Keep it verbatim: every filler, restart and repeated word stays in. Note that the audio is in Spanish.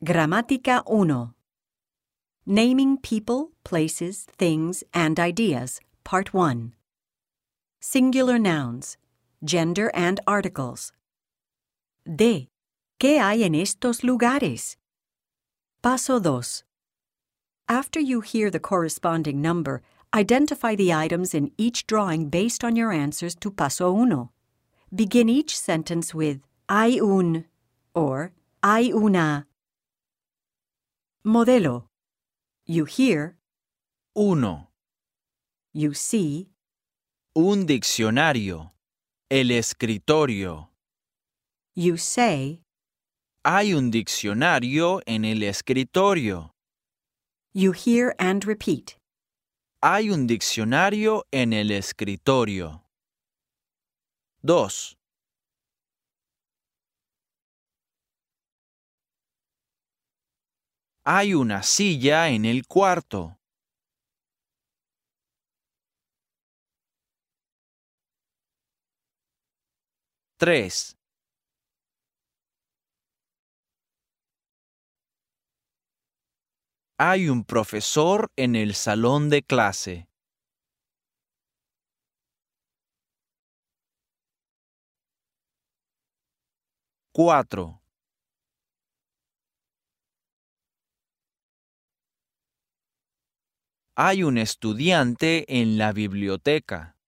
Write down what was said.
Gramática uno. Naming people, places, things, and ideas. Part one. Singular nouns. Gender and articles. D. ¿Qué hay en estos lugares? Paso dos. After you hear the corresponding number, identify the items in each drawing based on your answers to Paso uno. Begin each sentence with hay un or hay una. Modelo. You hear, uno. you see, Un diccionario. El escritorio. you say, Hay un diccionario en el escritorio. you hear and repeat. Hay un diccionario en el escritorio. dos. Hay una silla en el cuarto. tres. Hay un profesor en el salón de clase. cuatro. Hay un estudiante en la biblioteca.